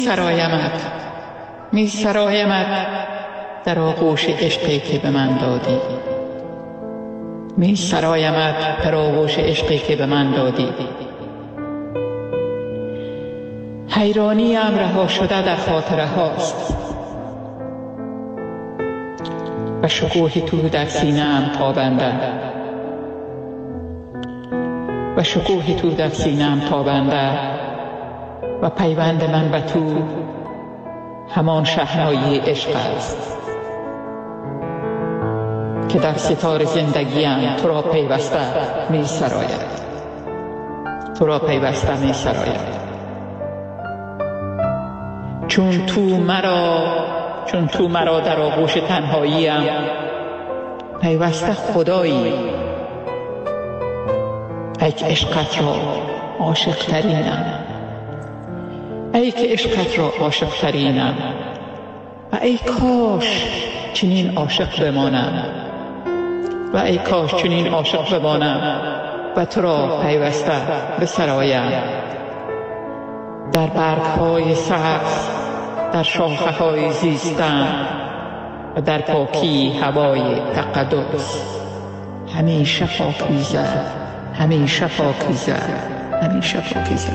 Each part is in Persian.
می سرایمت در آغوش عشقی که به من دادی. می سرایمت در آغوش عشقی که به من دادی. حیرانیم رها شده در خاطره هاست و شکوه تو در سینه ام تابنده. و شکوه تو در سینه ام تابنده و پیوند من به تو همان شهنایی عشق است که در ستار زندگیم تو را پیوسته می سراید. تو را پیوسته می سراید. چون تو مرا در آغوش تنهاییم پیوسته خدایی. ای که عشقت را عاشق ترینم، ای که عشقت را عاشق ترینم و ای کاش چنین عاشق بمانم و ای کاش چنین عاشق بمانم و تو را پیوسته بسرایم. در برگ‌های سبز، در شاخه‌های زیستن و در پاکی هوای تقدس همیشه پاکیزه، همیشه پاکیزه، همیشه پاکیزه.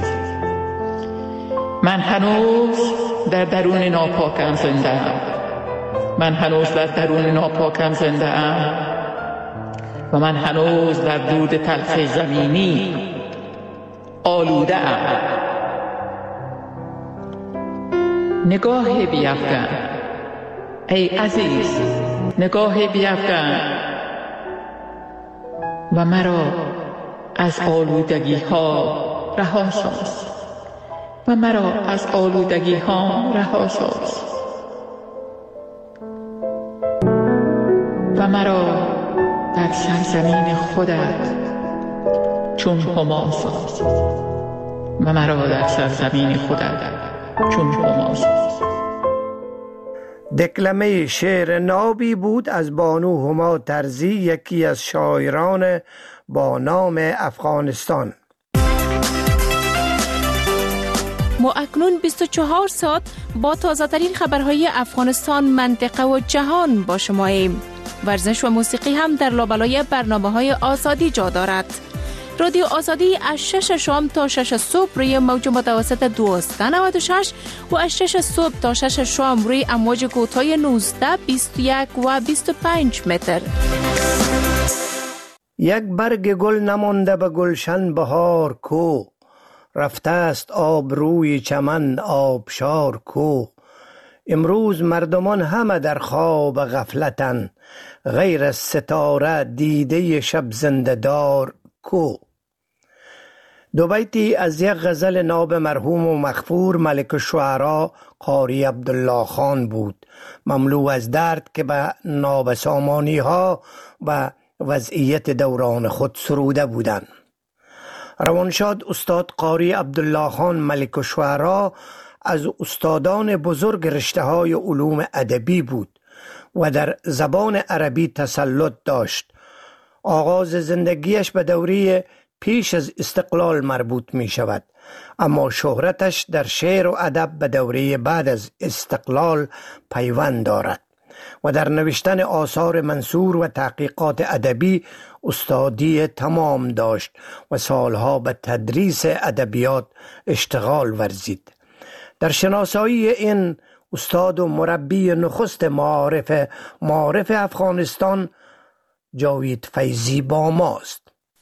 من هنوز در درون ناپاکم زنده ام. من هنوز در درون ناپاکم زنده ام و من هنوز در دود تلخ زمینی آلوده ام. نگاه بیفکن ای عزیز، نگاه بیفکن و مرا از آلودگی ها رها ساز و مرا از آلودگی ها رها ساز و مرا در سرزمین خودت چون هما ساز و مرا در سرزمین خودت چون هما ساز. دکلمه شعر نابی بود از بانو هما ترزی، یکی از شاعران با نام افغانستان. ما اکنون 24 ساعت با تازه ترین خبرهای افغانستان، منطقه و جهان با شماییم. ورزش و موسیقی هم در لابلای برنامه‌های آزادی جا دارد. رادیو آزادی از 6 شام تا 6 صبح روی موج متوسط 1296 و از 6 صبح تا 6 شام روی امواج کوتاه 19، 21 و 25 متر. یک برگ گل نمانده به گلشن بهار کو، رفته است آب روی چمن آبشار کو. امروز مردمان همه در خواب غفلتن، غیر از ستاره دیده شب زنده دار کو. دو بیتی از یک غزل ناب مرحوم و مغفور ملک الشعرا قاری عبدالله خان بود، مملو از درد که به نابسامانی ها و وضعیت دوران خود سروده بودند. روانشاد استاد قاری عبدالله خان ملک الشعرا از استادان بزرگ رشته های علوم ادبی بود و در زبان عربی تسلط داشت. آغاز زندگیش به دوره پیش از استقلال مربوط می شود، اما شهرتش در شعر و ادب به دوره بعد از استقلال پیوند دارد و در نوشتن آثار منثور و تحقیقات ادبی استادی تمام داشت و سالها به تدریس ادبیات اشتغال ورزید. در شناسایی این استاد و مربی نخست معارف افغانستان جاوید فیضی با ماست.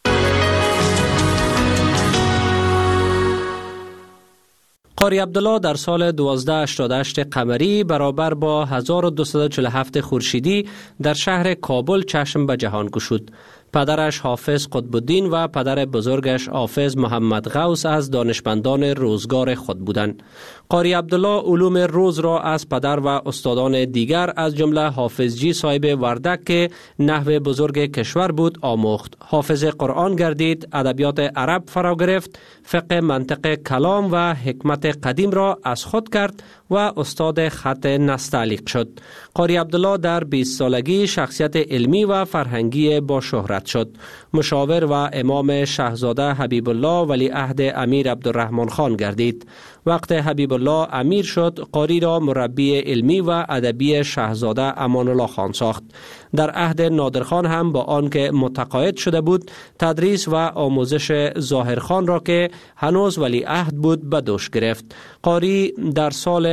قاری عبدالله در سال 1288 قمری برابر با 1247 خورشیدی در شهر کابل چشم به جهان گشود. پدرش حافظ قطب الدین و پدر بزرگش حافظ محمد غوث از دانشمندان روزگار خود بودند. قاری عبدالله علوم روز را از پدر و استادان دیگر از جمله حافظ جی صاحب وردک که نحو بزرگ کشور بود آموخت. حافظ قرآن گردید، ادبیات عرب فرا گرفت، فقه منطق کلام و حکمت قدیم را از خود کرد و استاد خط نستعلیق شد. قاری عبدالله در 20 سالگی شخصیت علمی و فرهنگی با شهرت رد شد. مشاور و امام شاهزاده حبیب الله ولیعهد امیر عبدالرحمن خان گردید. وقت حبیب الله امیر شد، قاری را مربی علمی و ادبی شاهزاده امان الله خان ساخت. در عهد نادرخان هم با آنکه متقاعد شده بود، تدریس و آموزش ظاهرخان را که هنوز ولیعهد بود به دوش گرفت. قاری در سال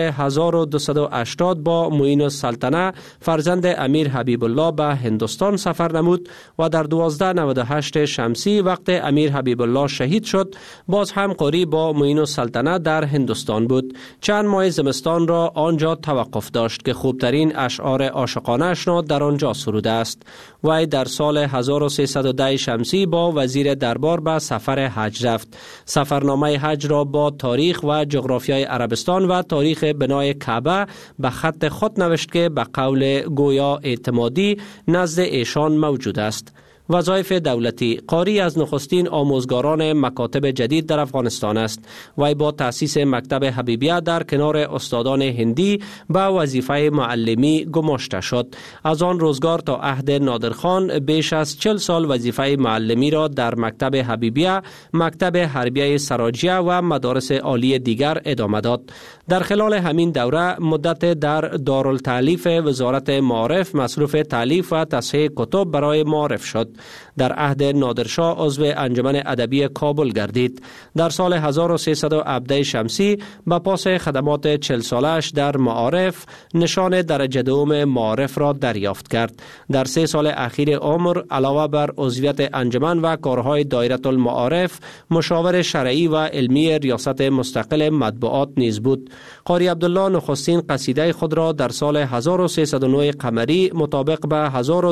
1280 با معین السلطنه فرزند امیر حبیب الله به هندوستان سفر نمود و در 1298 شمسی وقت امیر حبیب الله شهید شد، باز هم قاری با معین السلطنه در هندوستان بود. چند ماه زمستان را آنجا توقف داشت که خوبترین اشعار عاشقانه‌اش را در آنجا سروده است. وی در سال 1310 شمسی با وزیر دربار به سفر حج رفت. سفرنامه حج را با تاریخ و جغرافیای عربستان و تاریخ بنای کعبه به خط خود نوشت که به قول گویا اعتمادی نزد ایشان موجود است. وظایف دولتی: قاری از نخستین آموزگاران مکاتب جدید در افغانستان است. وی با تأسیس مکتب حبیبیه در کنار استادان هندی به وظیفه معلمی گماشته شد. از آن روزگار تا عهد نادرخان بیش از 40 سال وظیفه معلمی را در مکتب حبیبیه، مکتب حربیه سراجیه و مدارس عالی دیگر ادامه داد. در خلال همین دوره مدت در دارالتألیف وزارت معارف مصروف تألیف و تصحیح کتب برای معارف شد. در عهد نادرشاه عضو انجمن ادبی کابل گردید. در سال 1317 شمسی به پاس خدمات 40 سالش در معارف نشان درجه دوم معارف را دریافت کرد. در 3 سال اخیر عمر علاوه بر عضویت انجمن و کارهای دایره المعارف، مشاور شرعی و علمی ریاست مستقل مطبوعات نیز بود. قاری عبدالله نخستین قصیده خود را در سال 1309 قمری مطابق به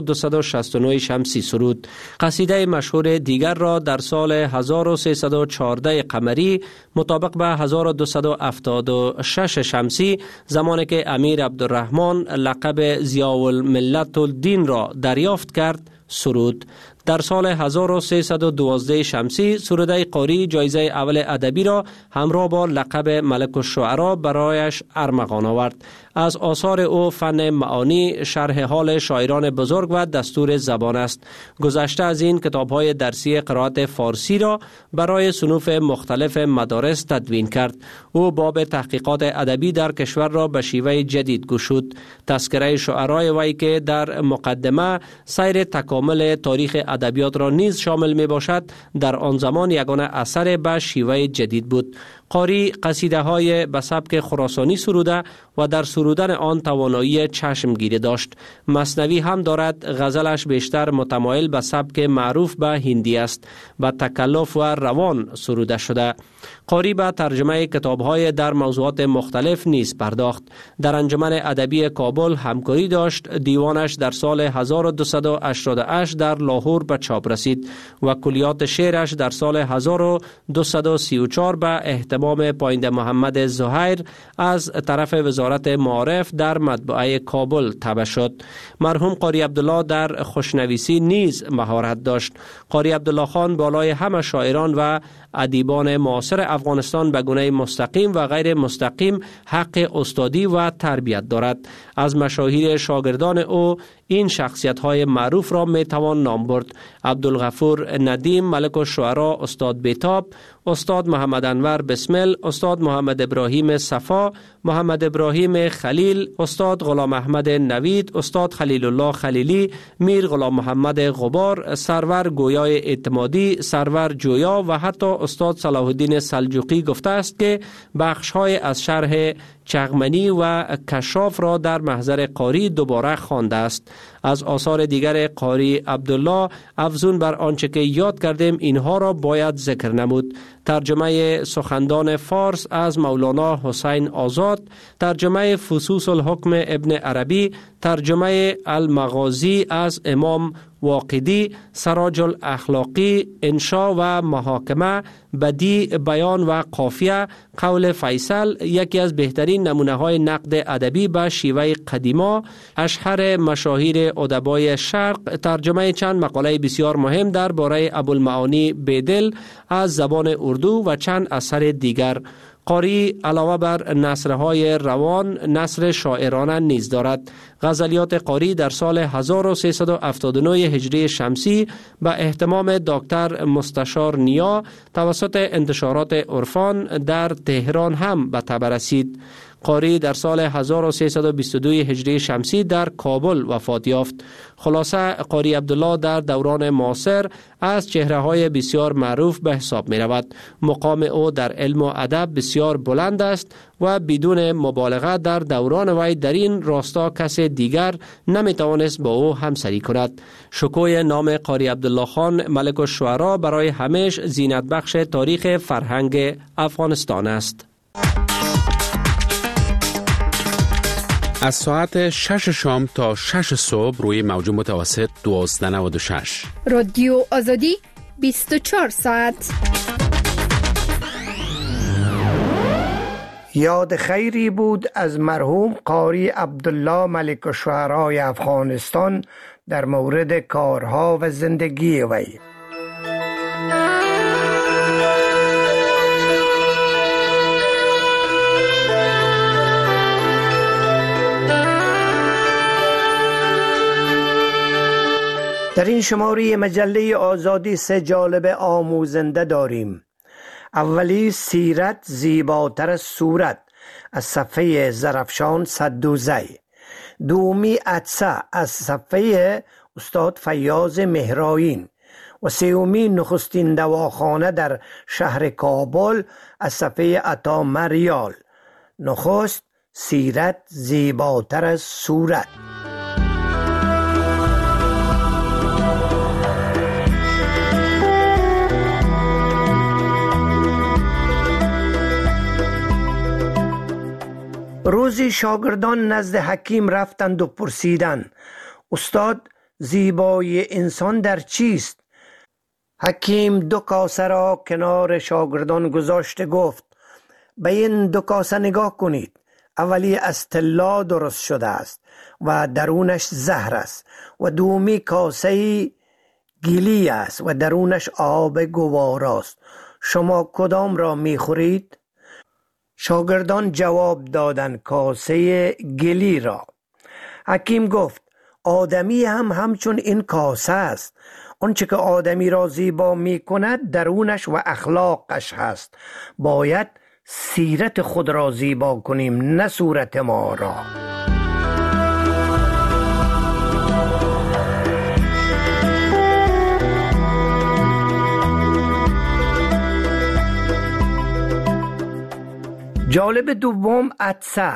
1269 شمسی سرود. قصیده مشهور دیگر را در سال 1314 قمری مطابق به 1276 شمسی، زمانی که امیر عبدالرحمن لقب ضیاء الملت الدین را دریافت کرد، سرود. در سال 1312 شمسی سروده قاری جایزه اول ادبی را همراه با لقب ملک الشعرا برایش ارمغان آورد. از آثار او فن معانی، شرح حال شاعران بزرگ و دستور زبان است. گذشته از این کتاب‌های درسی قرائت فارسی را برای صنوف مختلف مدارس تدوین کرد. او باب تحقیقات ادبی در کشور را به شیوه جدید گشود. تذکره شعرای وی که در مقدمه سیر تکامل تاریخ ادبیات را نیز شامل می باشد، در آن زمان یگانه اثر به شیوه جدید بود. قاری قصیده های به سبک خراسانی سروده و در سرودن آن توانایی چشمگیری داشت. مثنوی هم دارد، غزلش بیشتر متمایل به سبک معروف به هندی است. به تکلف و روان سروده شده. قاری به ترجمه کتاب‌های در موضوعات مختلف نیز پرداخت. در انجمن ادبی کابل همکاری داشت. دیوانش در سال 1288 در لاهور به چاپ رسید و کلیات شعرش در سال 1234 به اهتمام پاینده محمد زهیر از طرف وزارت معارف در مطبعه کابل طبع شد. مرحوم قاری عبدالله در خوشنویسی نیز مهارت داشت. قاری عبدالله خان بالای همه شاعران و ادیبان معاصر افغانستان به گونه مستقیم و غیر مستقیم حق استادی و تربیت دارد. از مشاهیر شاگردان او این شخصیت‌های معروف را می‌توان نام برد: عبدالغفور ندیم ملک الشعرا استاد بیتاب، استاد محمد انور بسمل، استاد محمد ابراهیم صفا، محمد ابراهیم خلیل، استاد غلام احمد نوید، استاد خلیل الله خلیلی، میر غلام محمد غبار، سرور گویای اعتمادی، سرور جویا و حتی استاد صلاح الدین سلجوقی گفته است که بخش‌های از شرح چغمنی و کشاف را در محضر قاری دوباره خوانده است. از آثار دیگر قاری عبدالله افزون بر آنچه که یاد کردیم اینها را باید ذکر نمود: ترجمه سخندان فارس از مولانا حسین آزاد، ترجمه فصوص الحکم ابن عربی، ترجمه المغازی از امام واقدی، سراج الاخلاقی، انشا و محاکمه، بدی، بیان و قافیه، قول فیصل، یکی از بهترین نمونه های نقد ادبی به شیوه قدیما، اشهر مشاهیر ادبای شرق، ترجمه چند مقاله بسیار مهم درباره ابوالمعانی بیدل از زبان اردو و چند اثر دیگر. قاری علاوه بر نثرهای روان نثر شاعرانه نیز دارد. غزلیات قاری در سال 1379 هجری شمسی به اهتمام دکتر مستشار نیا توسط انتشارات عرفان در تهران هم به طبع رسید. قاری در سال 1322 هجری شمسی در کابل وفات یافت. خلاصه قاری عبدالله در دوران معاصر از چهره‌های بسیار معروف به حساب می رود. مقام او در علم و ادب بسیار بلند است و بدون مبالغه در دوران وی در این راستا کس دیگر نمی توانست با او همسری کند. شکوه نام قاری عبدالله خان ملک الشعرا برای همیشه زینت بخش تاریخ فرهنگ افغانستان است. از ساعت 6 شام تا 6 صبح روی موج متوسط 1296 رادیو آزادی 24 ساعت. یاد خیری بود از مرحوم قاری عبدالله ملک الشعرای افغانستان در مورد کارها و زندگی وی. در این شماره مجله آزادی 3 جالب آموزنده داریم. اولی سیرت زیباتر از صورت از صفحه زرفشان صدوزی. دومی عطسه از صفحه استاد فیاض مهرائین و سومی نخستین دواخانه در شهر کابل از صفحه عطا مریال. نخست سیرت زیباتر از صورت. روزی شاگردان نزد حکیم رفتند و پرسیدند استاد زیبایی انسان در چیست؟ حکیم 2 کاسه را کنار شاگردان گذاشته گفت به این 2 کاسه نگاه کنید. اولی از طلا درست شده است و درونش زهر است و دومی کاسه گلی است و درونش آب گوارا است. شما کدام را میخورید؟ شاگردان جواب دادند کاسه گلی را. حکیم گفت آدمی هم همچون این کاسه است. آنچه که آدمی را زیبا می کند درونش و اخلاقش هست. باید سیرت خود را زیبا کنیم نه صورت ما را. جالب دوم عطسه.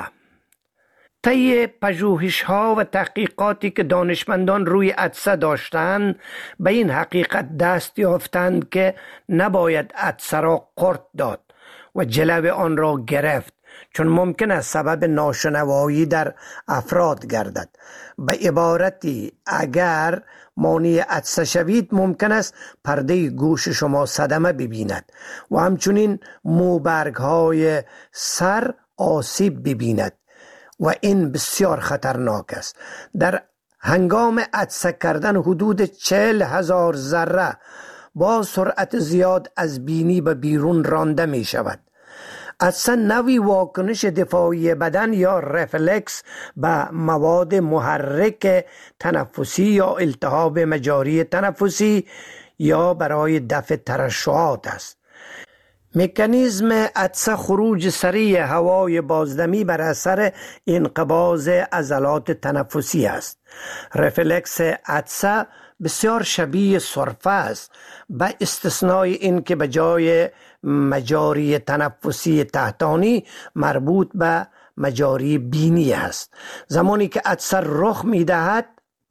طی پژوهش‌ها و تحقیقاتی که دانشمندان روی عطسه داشتند به این حقیقت دست یافتند که نباید عطسه را قرت داد و جلو آن را گرفت چون ممکن است سبب ناشنوایی در افراد گردد. به عبارتی اگر مانع عطسه شوید ممکن است پرده گوش شما صدمه ببیند و همچنین موبرگ‌های سر آسیب ببیند و این بسیار خطرناک است. در هنگام عطسه کردن حدود 40,000 ذره با سرعت زیاد از بینی به بیرون رانده می شود. عطسه نوعی واکنش دفاعی بدن یا رفلکس به مواد محرک تنفسی یا التهاب مجاری تنفسی یا برای دفع ترشحات است. مکانیزم عطسه خروج سریع هوای بازدمی بر اثر انقباض عضلات تنفسی است. رفلکس عطسه بسیار شبیه سرفه است به استثنای این که به جای مجاری تنفسی تحتانی مربوط به مجاری بینی است. زمانی که عطسه رخ می دهد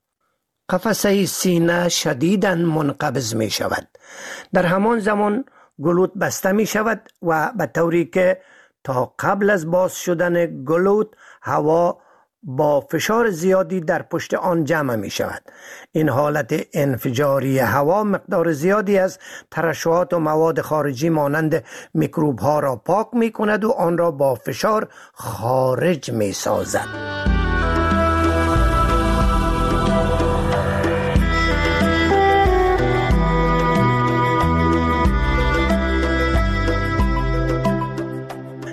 قفسه سینه شدیداً منقبض می شود. در همان زمان گلوت بسته می شود و به طوری که تا قبل از باز شدن گلوت هوا با فشار زیادی در پشت آن جمع می شود. این حالت انفجاری هوا مقدار زیادی از ترشحات و مواد خارجی مانند میکروب ها را پاک می کند و آن را با فشار خارج می سازد.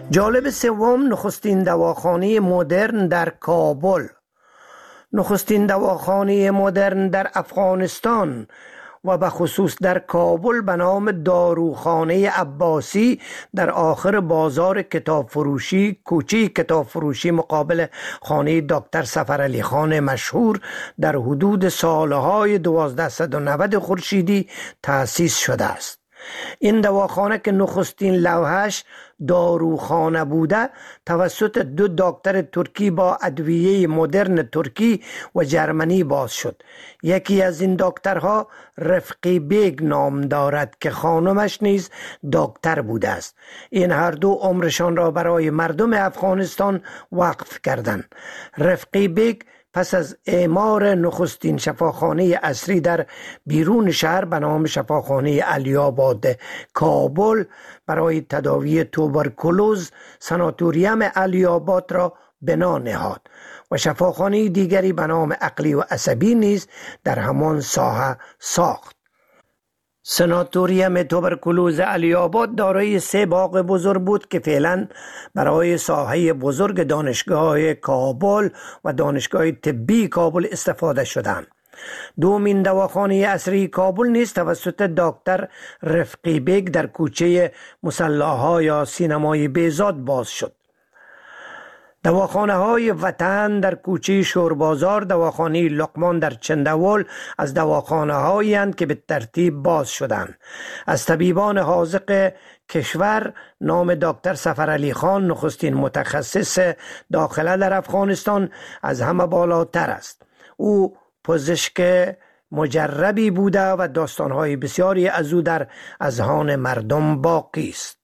جالب سوم، نخستین دواخانه مدرن در کابل. نخستین دواخانه مدرن در افغانستان و به خصوص در کابل به نام داروخانه عباسی در آخر بازار کتاب فروشی، کوچه کتاب فروشی مقابل خانه دکتر سفرعلی خان مشهور در حدود سالهای 1290 خورشیدی تأسیس شده است. این دواخانه که نخستین لوحش داروخانه بوده توسط 2 دکتر ترکی با ادویه مدرن ترکی و جرمنی باز شد. یکی از این دکترها رفقی بیگ نام دارد که خانمش نیز دکتر بوده است. این هر دو عمرشان را برای مردم افغانستان وقف کردند. رفقی بیگ پس از اعمار نخستین شفاخانه عصری در بیرون شهر به نام شفاخانه علی آباد کابل برای تداوی توبرکلوز ساناتوریوم علی آباد را بنا نهاد و شفاخانه دیگری به نام عقلی و عصبی نیز در همان ساحه ساخت. ساناتوریوم توبرکلوز علی آباد دارای 3 باغ بزرگ بود که فعلا برای ساحه بزرگ دانشگاه کابل و دانشگاه طبی کابل استفاده شدند. دومین دواخانه عصری کابل نیز توسط دکتر رفقی بیگ در کوچه مصلاها یا سینمای بهزاد باز شد. دواخانه های وطن در کوچه شوربازار، دواخانه لقمان در چندول از دواخانه هایی هستند که به ترتیب باز شدند. از طبیبان حاذق کشور نام دکتر سفرعلی خان نخستین متخصص داخله در افغانستان از همه بالاتر است. او پزشک مجربی بوده و داستانهای بسیاری از او در اذهان مردم باقی است.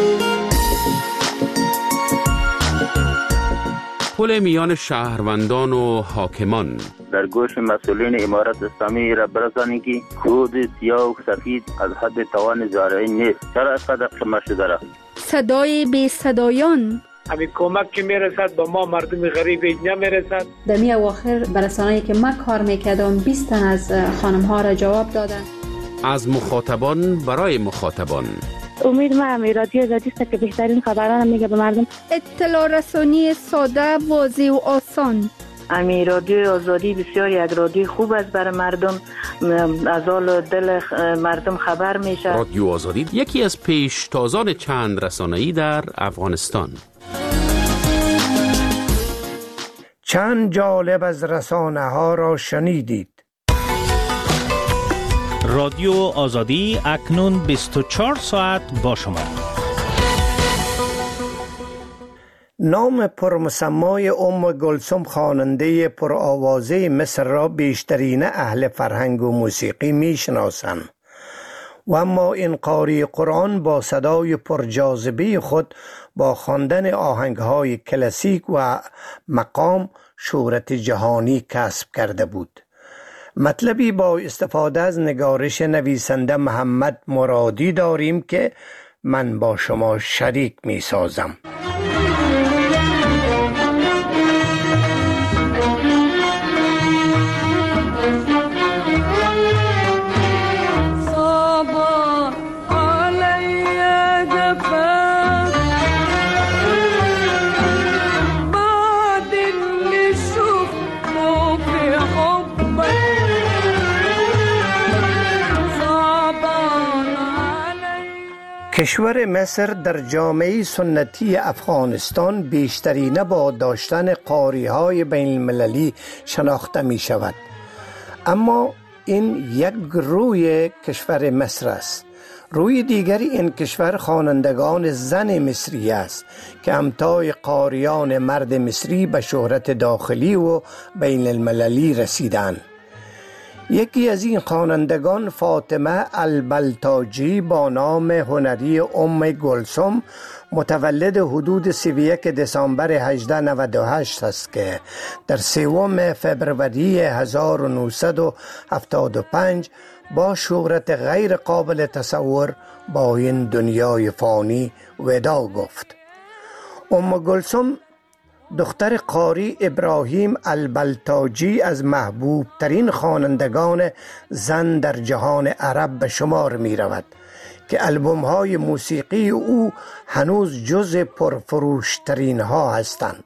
پل میان شهروندان و حاکمان در گوش مسئولین امارت اسلامی را برسانید که خود سیاه و سفید از حد توان زارعی نیست. چرا اینقدر قیمت شده را؟ صدای بی صدایان، همین کمک که میرسد با ما مردم غریب اینجا میرسد. در می اواخر برسانه‌ای که من کار میکردم 20 تن از خانم ها را جواب دادن. از مخاطبان برای مخاطبان. امید من رادیو آزادی است که بهترین خبران میگه به مردم. اطلاع رسانی ساده، واضح و آسان. رادیو آزادی بسیار یک رادیو خوب است برای مردم، از حال دل مردم خبر میشه. رادیو آزادی یکی از پیشتازان چند رسانه‌ای در افغانستان. چند جالب از رسانه ها را شنیدید. رادیو آزادی اکنون 24 ساعت با شما. نام پرمسمای گلثوم خواننده پرآوازه مصر را بیشترین اهل فرهنگ و موسیقی میشناسند و اما این قاری قرآن با صدای پرجاذبه خود با خواندن آهنگهای کلاسیک و مقام شهرت جهانی کسب کرده بود. مطلبی با استفاده از نگارش نویسنده محمد مرادی داریم که من با شما شریک می سازم. کشور مصر در جامعه سنتی افغانستان بیشترینه با داشتن قاری‌های بین المللی شناخته می شود. اما این یک روی کشور مصر است. روی دیگری این کشور خوانندگان زن مصری است که همتای قاریان مرد مصری به شهرت داخلی و بین المللی رسیدند. یکی از این خوانندگان فاطمه البلتاجی با نام هنری گلثوم متولد حدود 31 دسامبر 1898 است که در 3 فوریه 1975 با شهرت غیر قابل تصور با این دنیای فانی ودا گفت. گلثوم دختر قاری ابراهیم البلتاجی از محبوب ترین خوانندگان زن در جهان عرب به شمار می رود که البوم های موسیقی او هنوز جز پرفروشترین ها هستند.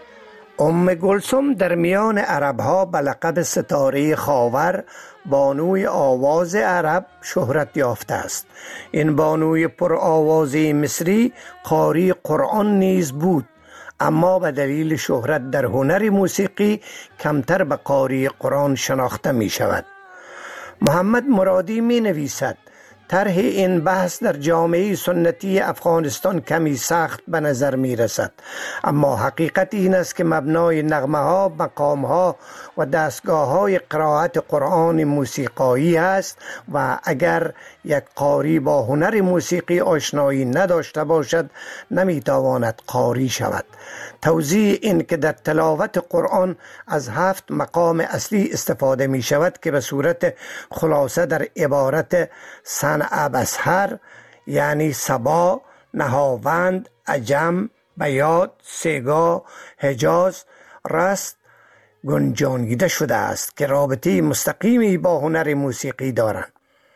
کلثوم در میان عرب ها به لقب ستاره خاور، بانوی آواز عرب شهرت یافته است. این بانوی پرآوازه مصری قاری قرآن نیز بود، اما به دلیل شهرت در هنر موسیقی کمتر به قاری قرآن شناخته می شود. محمد مرادی می نویسد: طرح این بحث در جامعه سنتی افغانستان کمی سخت به نظر می رسد، اما حقیقت این است که مبنای نغمه ها، مقام ها و دستگاه های قرائت قرآن موسیقایی است و اگر یک قاری با هنر موسیقی آشنایی نداشته باشد نمی تواند قاری شود. توضیح این که در تلاوت قرآن از 7 مقام اصلی استفاده می شود که به صورت خلاصه در عبارت صنع بسحر یعنی صبا، نهاوند، عجم، بیات، سیگا، حجاز، رست گنجانیده شده است که رابطه مستقیمی با هنر موسیقی دارند.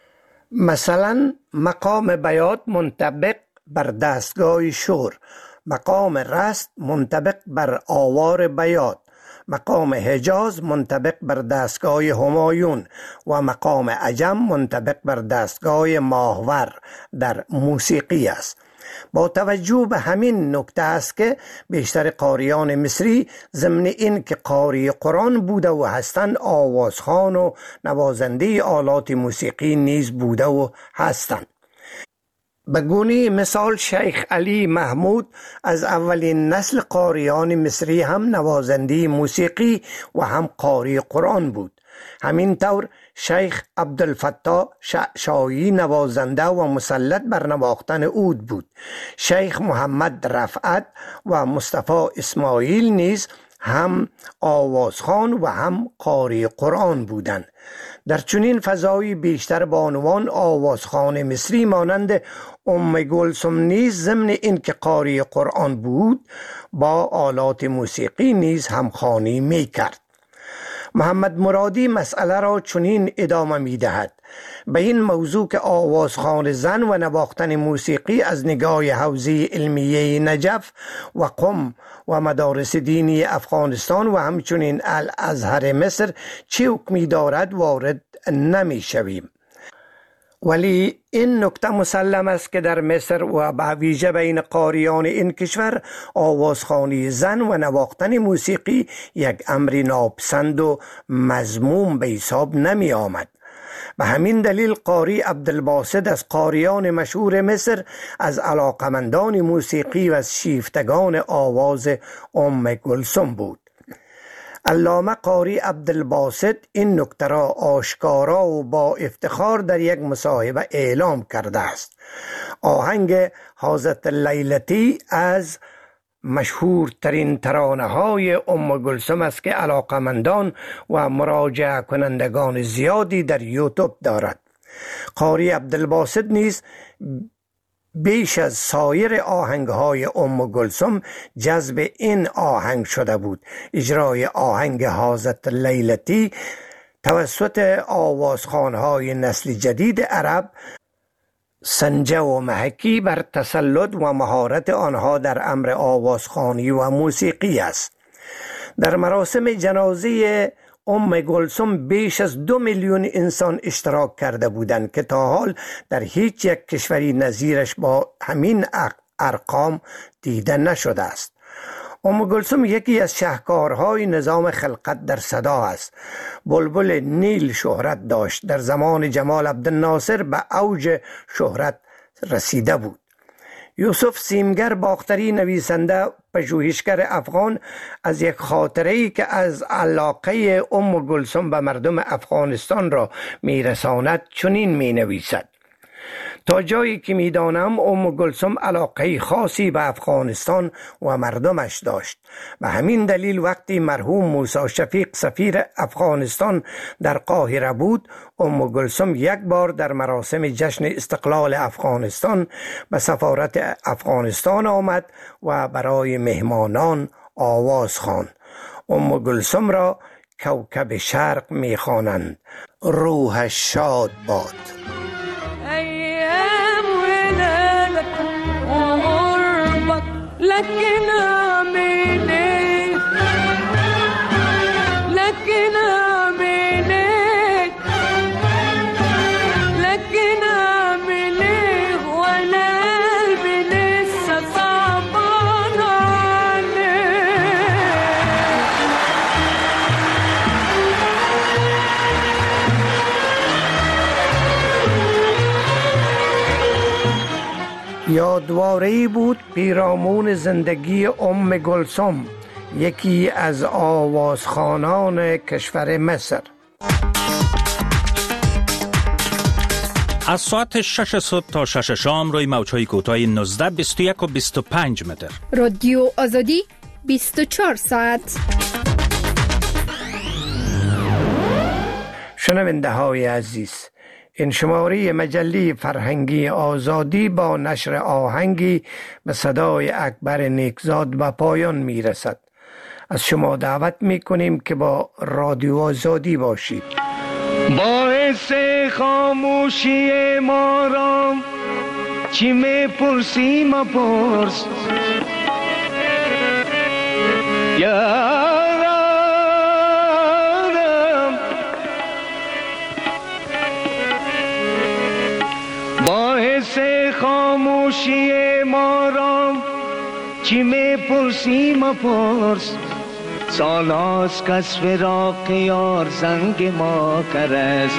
مثلا مقام بیات منطبق بر دستگاه شور، مقام رست منطبق بر آوار بیات، مقام حجاز منطبق بر دستگاه همایون و مقام عجم منطبق بر دستگاه ماهور در موسیقی است. با توجه به همین نکته است که بیشتر قاریان مصری ضمن این که قاری قرآن بوده و هستند، آوازخوان و نوازنده آلات موسیقی نیز بوده و هستند. به گونه مثال شیخ علی محمود از اولین نسل قاریان مصری هم نوازنده موسیقی و هم قاری قرآن بود. همین طور شیخ عبدالفتاح شعشایی نوازنده و مسلط بر نواختن عود بود. شیخ محمد رفعت و مصطفی اسماعیل نیز هم آوازخوان و هم قاری قرآن بودند. در چنین فضایی بیشتر بانوان آوازخوان مصری مانند کلثوم نیز ضمن این که قاری قرآن بود با آلات موسیقی نیز همخوانی می کرد. محمد مرادی مسئله را چنین ادامه می دهد: به این موضوع که آوازخوان زن و نواختن موسیقی از نگاه حوزه علمیه نجف و قم و مدارس دینی افغانستان و همچنین الازهر مصر چه حکمی دارد وارد نمی شویم. ولی این نکته مسلم است که در مصر و به ویژه بین قاریان این کشور آوازخوانی زن و نواختن موسیقی یک امر ناپسند و مذموم به حساب نمی آمد. به همین دلیل قاری عبدالباسط از قاریان مشهور مصر از علاقمندان موسیقی و از شیفتگان آواز کلثوم بود. علامه قاری عبدالباسط این نکته را آشکارا و با افتخار در یک مصاحبه اعلام کرده است. آهنگ حاضت لیلتی از مشهورترین ترانه های کلثوم است که علاقمندان و مراجعه کنندگان زیادی در یوتیوب دارد. قاری عبدالباسط نیز بیش از سایر آهنگهای کلثوم جذب این آهنگ شده بود. اجرای آهنگ حاضت لیلتی توسط آوازخوانهای نسل جدید عرب سنجه و محکی بر تسلط و مهارت آنها در امر آوازخوانی و موسیقی است. در مراسم جنازه کلثوم بیش از 2 میلیون انسان اشتراک کرده بودند که تا حال در هیچ یک کشوری نظیرش با همین ارقام دیده نشده است. کلثوم یکی از شاهکارهای نظام خلقت در صدا است. بلبل نیل شهرت داشت. در زمان جمال عبدالناصر به اوج شهرت رسیده بود. یوسف سیمگر باختری نویسنده پژوهشگر افغان از یک خاطره‌ای که از علاقه کلثوم به مردم افغانستان را میرساند چنین مینویسد: تا جایی که میدانم کلثوم علاقه خاصی به افغانستان و مردمش داشت. به همین دلیل وقتی مرحوم موسی شفیق سفیر افغانستان در قاهره بود، کلثوم یک بار در مراسم جشن استقلال افغانستان به سفارت افغانستان آمد و برای مهمانان آواز خواند. کلثوم را کوکب شرق می‌خوانند. روحش شاد باد. لكن أعمل إيه لكن أعمل إيه لكن أعمل إيه وأنا قلبي لسه صعبان عليه. یادواره‌ای بود پیرامون زندگی ام گلسم، یکی از آوازخوانان کشور مصر. از ساعت 6 صبح تا 6 شام روی موج‌های کوتاه 19، 21 و 25 متر. رادیو آزادی 24 ساعت. شنونده های عزیز، این شماره مجله فرهنگی آزادی با نشر آهنگی به صدای اکبر نیکزاد به پایان می رسد. از شما دعوت می کنیم که با رادیو آزادی باشید. باعث خاموشی ما را چی می پرسی مپرس یارم، باعث خاموشی ما را چی می پرسی مپرس، سال هاست کس فراق یار زنگ ما کرست.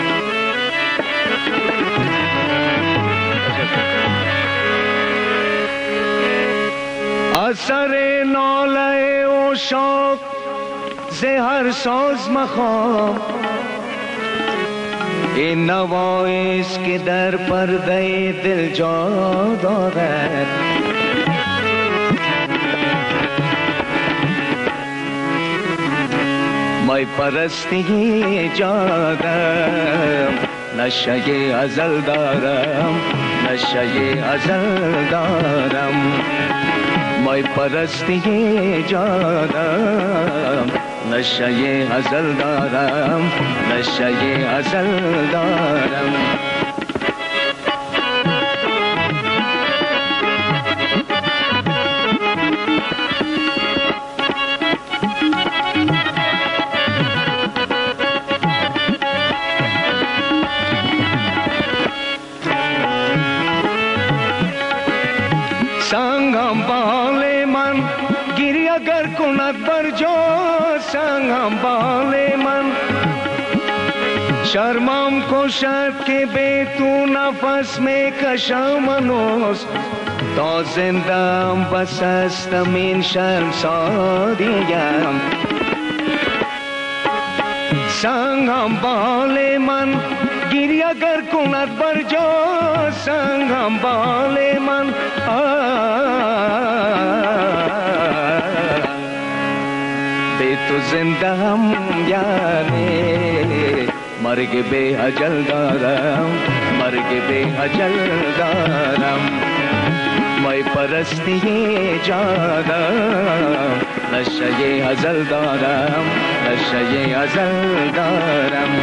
اثر ناله عشاق زهر ساز مخواه، این نوایست که در پرده دل جا دارد. مای پرستی جا دارم، نشه ازل دارم، نشه ازل دارم. مای پرستی جا دارم، نشه ازل دارم، نشه ازل دارم. سنگم بال من گیری اگر کند بر جا، سنگم بال من شرمم کشد که به تو نفس می کشم هنوز، تا زندم بس هستم این شرم سادیم. سنگم بال من گیری اگر کند بر جا، سنگم بال من به تو زنده هم یعنی مرگ به اجل دارم، مرگ به اجل دارم. مای پرستی جادم، نشه ازل دارم، نشه ازل دارم.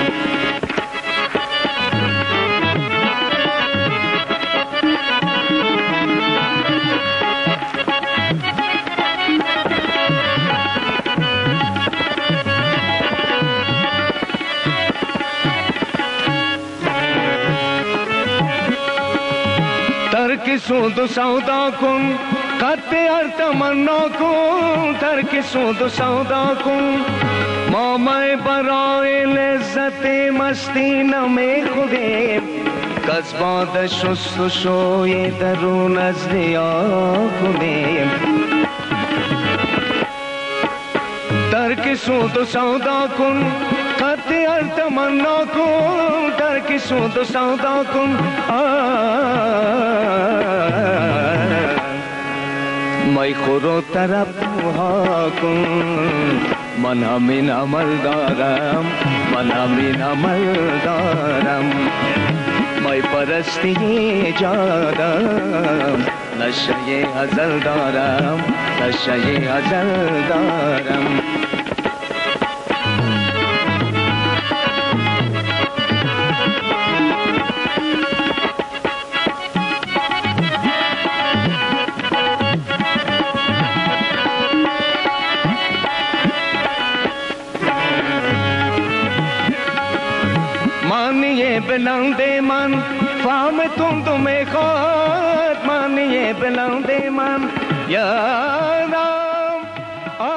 ترک سود و سودا کن، قد هر تمنا کن، ترک سود و سودا کن. ما میں برای لذت مستی نمی خودیم، کس باد شست و شوی درون از ریا کنیم. ترک سود و سودا کن، قد هر تمنا کن، ترک سود و سودا کن. مای خور و طرب ها کن، من همین عمل دارم، من همین عمل دارم. مای پرستی جادم، نشه ازل دارم، نشه ازل دارم. بلند من فهمتم تو میخواد من یه بلند من یا